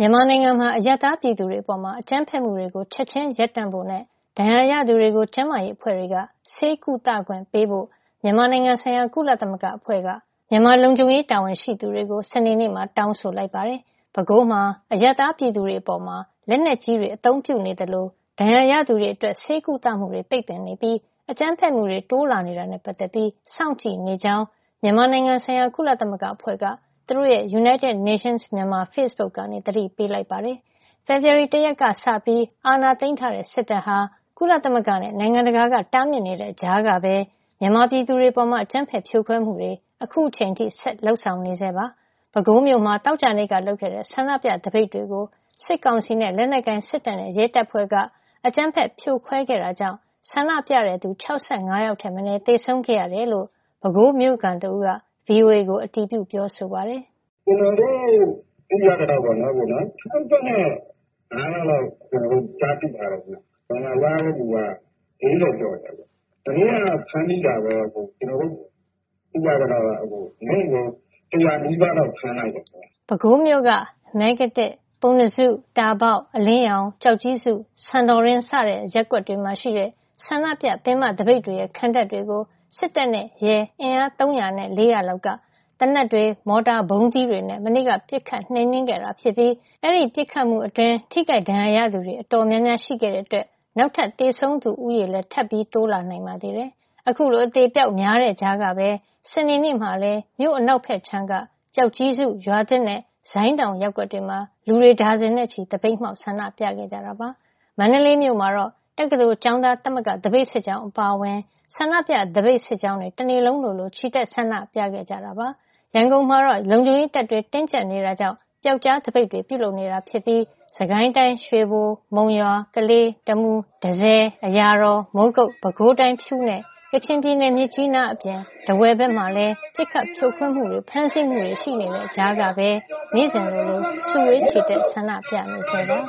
မြန်မာနိုင်ငံမှာအရပ်သားပြည်သူတွေအပေါ်အကြမ်းဖက်မှုတွေကိုချက်ချင်းရပ်တန့်ဖို့နဲ့ဒဏ်ရာရသူတွေကိုကျန်းမာရေးအဖွဲ့တွေကဆေးကုသခွင့်ပေးဖို့မြန်မာနိုင်ငံဆိုင်ရာကုလသမဂ္ဂအဖွဲ့ကမြန်မာလုံခြုံရေးတာဝန်ရှိသူတွေကိုစနေနေ့မှာတောင်းဆိုလိုက်ပါတယ်။ပဲခူးမှာအရပ်သားပြည်သူတွေအပေါ်လက်နက်ကြီးတွေအသုံးပြုနေသလိုဒဏ်ရာရသူတွေအတွက်ဆေးကုသမှုတွေပိတ်ပင်နေပြီးအကြမ်းဖက်မှုတွေတိုးလာနေတာနဲ့ပတ်သက်ပြီးစောင့်ကြည့်နေကြောင်းမြန်မာနိုင်ငံဆိုင်ရာကုလသမဂ္ဂအဖွဲ့ကသူတို့ရဲ့ United Nations Myanmar Facebook ကနေသတိပေးလိုက်ပါတယ်။ ဖေဖော်ဝါရီလ 1 ရက်ကစပြီးအာဏာသိမ်းထားတဲ့စစ်တပ်ဟာကုလသမဂ္ဂနဲ့နိုင်ငံတကာကတားမြစ်နေတဲ့ကြားကပဲမြန်မာပြည်သူတွေအပေါ်အကြမ်းဖက်ဖြိုခွဲမှုတွေအခုချိန်ထိဆက်လုပ်ဆောင်နေဆဲပါ။ပဲခူးမြို့မှာတောက်ကြနေ့ကလုပ်ခဲ့တဲ့ဆန္ဒပြသပိတ်တွေကိုစစ်ကောင်စီနဲ့လက်နက်ကိုင်စစ်တပ်နဲ့ရဲတပ်ဖွဲ့ကအကြမ်းဖက်ဖြိုခွဲခဲ့တာကြောင့်ဆန္ဒပြတဲ့သူ65ယောက်ထက်မနည်းသေဆုံးခဲ့ရတယ်လို့ပဲခူးမြို့ခံတဦးက VOA ကိုအတည်ပြုပြောဆိုပါတယ်။ကျွန်တော်တို့သိရတဲ့တော့ပေါ့နော်ကိုနော်65လောက်ကျွန်တော်တို့ကြားသိထားတယ်နော်။ဘာမှလာလို့က40ကျော်တယ်ပေါ့။ဒီနေ့ကဖမ်းမိတာပဲကိုကျွန်တော်တို့သိရတဲ့တော့ကိုနေ့ကို100နီးပါးတော့ဖမ်းလိုက်တယ်ပေါ့။ပဲခူးမြို့ကမဲကတစ်ပုံနှစုတာပေါက်အလင်းရောင်ကြောက်ကြီးစုစံတော်ရင်းစတဲ့ရက်ကွက်တွေမှာရှိတဲ့ဆန္ဒပြပင်မသပိတ်တွေရဲ့ခံတပ်တွေကိုစစ်တပ်နဲ့ရဲအင်အား300နဲ့400လောက်ကတနက်တွေမော်တာဘုံးသီးတွေနဲ့မနေ့ကပစ်ခတ်နှိမ်နင်းခဲ့တာဖြစ်ပြီးအဲ့ဒီပစ်ခတ်မှုအတွင်းထိခိုက်ဒဏ်ရာရသူတွေအတော်များများရှိခဲ့တဲ့အတွက်နောက်ထပ်သေဆုံးသူဦးရေလည်းထပ်ပြီးတိုးလာနိုင်ပါသေးတယ်။အခုလိုအသေးပြောက်များတဲ့ကြားကပဲစနေနေ့မှာလည်းမြို့အနောက်ဘက်ခြမ်းကကြောက်ကြီးစုရွာသစ်နဲ့ဇိုင်းတောင်ရပ်ကွက်တွေမှာလူတွေဒါဇင်နဲ့ချီသပိတ်မှောက်ဆန္ဒပြခဲ့ကြတာပါ။မန္တလေးမြို့မှာတော့တက္ကသိုလ်ကျောင်းသားသမဂ္ဂသပိတ်စစ်ကြောင်းအပါအဝင်ဆန္ဒပြသပိတ်စစ်ကြောင်းတွေတနေ့လုံးလိုချီတက်ဆန္ဒပြခဲ့ကြတာပါ။ရန်ကုန်မှာတော့လုံခြုံရေးတပ်တွေတင်းကျပ်နေတာကြောင့်ပျောက်ကြားသပိတ်တွေပြုလုပ်နေတာဖြစ်ပြီးစကိုင်းတိုင်းရွှေဘိုမုံရွာကလေးတမူဒဇယ်အရာတော်မုတ်ကုတ်ပဲခူးတိုင်းဖြူးနဲ့ကချင်ပြည်နယ်မြစ်ကြီးနားအပြင်တဝယ်ဘက်မှာလည်းပြစ်ခတ်ဖြိုခွင်းမှုတွေဖမ်းဆီးမှုတွေရှိနေတဲ့ကြားကပဲနေ့စဉ်လိုစုဝေးချီတက်ဆန္ဒပြနေကြပါ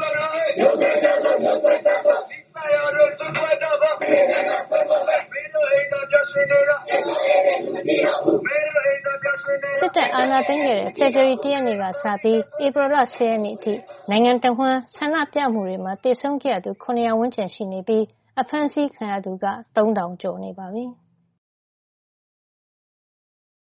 စစ်တပ်အာဏာသိမ်းခဲ့တဲ့ဖေဖော်ဝါရီလ 1 ရက်နေ့ကစပြီးဧပြီလ 10 ရက်နေ့အထိနိုင်ငံတဝန်းဆန္ဒပြမှုတွေမှာသေဆုံးခဲ့ရသူ900ဝန်းကျင်ရှိနေပြီးအဖမ်းဆီးခံရသူက3000ကျော်နေပါပြီ။